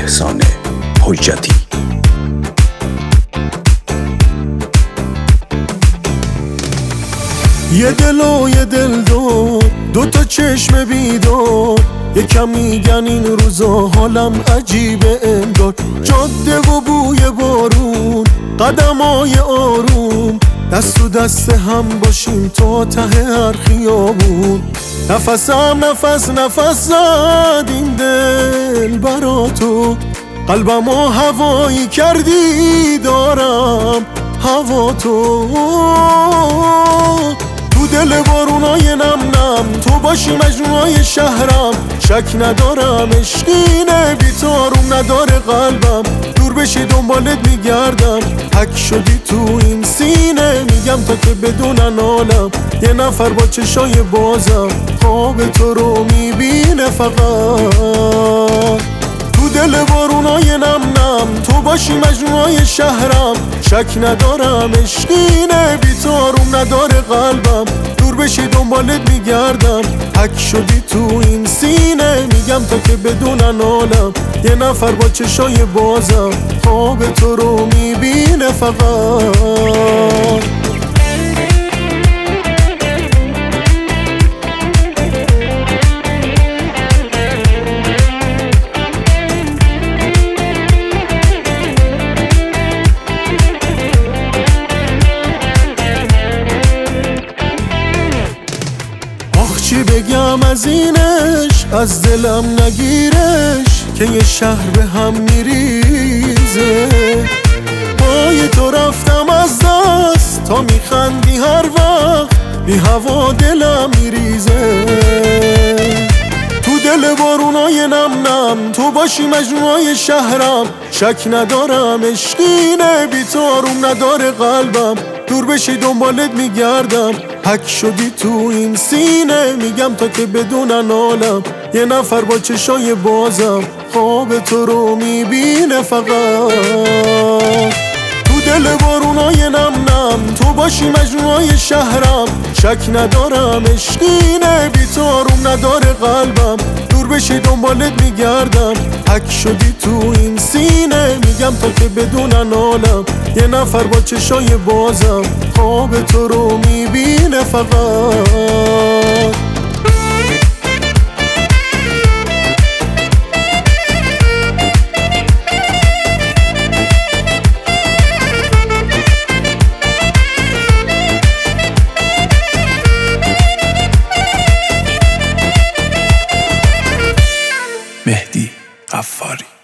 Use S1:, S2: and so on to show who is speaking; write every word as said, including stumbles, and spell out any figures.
S1: احسان حجتی.
S2: یه دل و یه دل دو دو تا چشم بیدار، یکم میگن این روزا حالم عجیبه انگار. جاده و بوی بارون، قدمای آروم، دست و دست هم باشیم تا ته هر خیابون. نفسم نفس نفس زد این دل برا تو، قلبمو هوایی کردی دارم هوا تو. تو دل بارونای نم نم تو باشی مجنونای شهرم، شک ندارم عشقینه بیتارون نداره قلبم. دور بشی دنبالت میگردم، حک شدی تو این سینه، میگم تا که بدونن عالم یه نفر با چشای بازم خواب تو رو میبینه فقط. تو دل بارونای نم نم تو باشی مجنونای شهرم، شک ندارم عشقینه بیتارون نداره قلبم. دور بشی دنبالت میگردم، حک شدی تو این سینه، میگم تا که بدونن عالم یه نفر با چشای بازم خواب تو رو میبینه فقط. چی بگم از اینش، از دلم نگیرش که یه شهر به هم میریزه. پای تو رفتم از دست تا میخندی هر وقت، بی هوا دلم میریزه. تو دل بارونای نم نم تو باشی مجنونای شهرم، شک ندارم عشقینه بیتارون نداره قلبم. دور بشی دنبالت میگردم، حک شدی تو این سینه، میگم تا که بدونن عالم یه نفر با چشای بازم خواب تو رو میبینه فقط. تو دل بارونای نم نم تو باشی مجنونای شهرم، شک ندارم عشقینه بیتارون نداره قلبم. دور بشی دنبالت میگردم، حک شدی تو این سینه، میگم تا که بدونن عالم یه نفر با چشای بازم خواب تو رو میبینه فقط.
S1: مهدی غفاری.